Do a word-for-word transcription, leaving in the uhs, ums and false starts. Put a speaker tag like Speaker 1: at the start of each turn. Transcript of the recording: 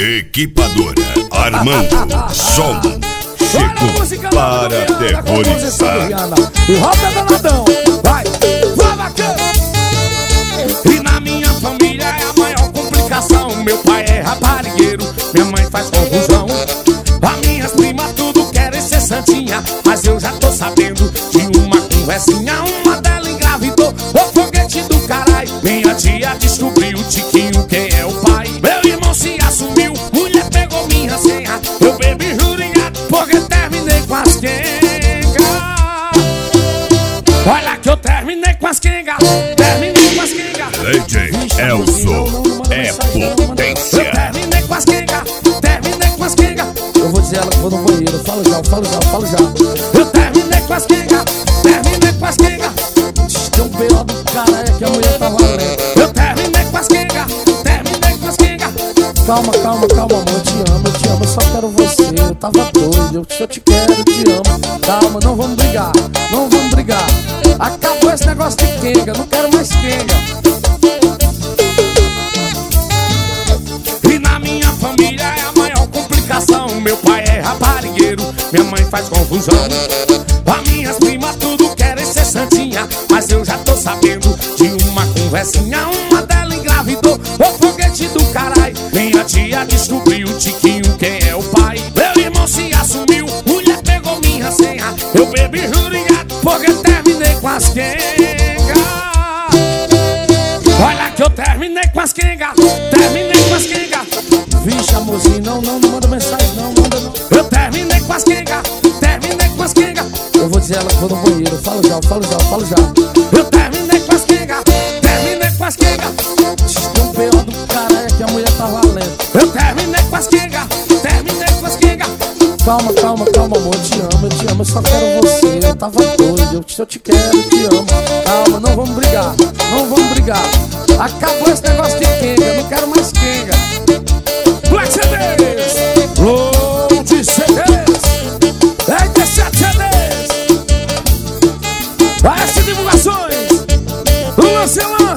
Speaker 1: Equipadora Armando Som chegou para aterrorizar.
Speaker 2: E roda danadão, vai, vai bacana.
Speaker 3: E na minha família é a maior complicação. Meu pai é raparigueiro, minha mãe faz confusão. As minhas primas tudo querem ser santinha, mas eu já tô sabendo de uma conversinha. Uma dela engravidou, o foguete do caralho. Minha tia descobriu o tiquinho, quem é o pai. Meu irmão se assumiu, mulher pegou minha senha. Eu bebi juringado porque terminei com as quengas. Olha que eu terminei com as quengas, terminei com as quengas.
Speaker 1: D J Elson é potência.
Speaker 3: Eu terminei com as quengas, terminei com as quengas.
Speaker 2: Eu vou dizer ela que vou no banheiro, falo já, falo já, falo já.
Speaker 3: Eu terminei com as quengas, terminei com as quengas.
Speaker 2: Tem um B O do cara é que a mulher tá valendo.
Speaker 3: Eu terminei com as quengas, terminei com as quengas.
Speaker 2: Calma, calma, calma, amor, eu te amo, eu te amo, eu só quero você. Eu tava doido, eu, eu te quero, eu te amo. Calma, não vamos brigar, não vamos brigar. Acabou esse negócio de quenga, não quero mais quenga.
Speaker 3: E na minha família é a maior complicação. Meu pai é raparigueiro, minha mãe faz confusão. As minhas primas tudo querem ser santinha, mas eu já tô sabendo de uma conversinha. Uma dela engravidou, o foguete do caralho. Minha tia descobriu o tiquinho, quem é o pai. Meu irmão se assumiu, mulher pegou minha senha. Eu bebi juringado porque terminei com as quengas. Olha que eu terminei com as quengas, terminei com as quengas.
Speaker 2: Vixe, amorzinho, não, não, não manda mensagem, não, manda não.
Speaker 3: Eu terminei com as quengas, terminei com as quengas.
Speaker 2: Eu vou dizer ela que vou no banheiro, falo já, falo já, falo já.
Speaker 3: Eu terminei com as quengas, terminei com as quengas.
Speaker 2: Tem um B O do cara é que a mulher tá valendo.
Speaker 3: Eu terminei com as quengas, terminei com as quengas.
Speaker 2: Calma, calma, calma, amor, eu te amo, eu te amo, eu só quero você. Eu tava doido, eu, eu te quero, eu te amo. Calma, não vamos brigar, não vamos brigar. Acabou esse negócio de quenga, eu não quero mais quenga.
Speaker 3: Black C Ds, Load C Ds, oitenta e sete C Ds. A S Divulgações, Lancelão.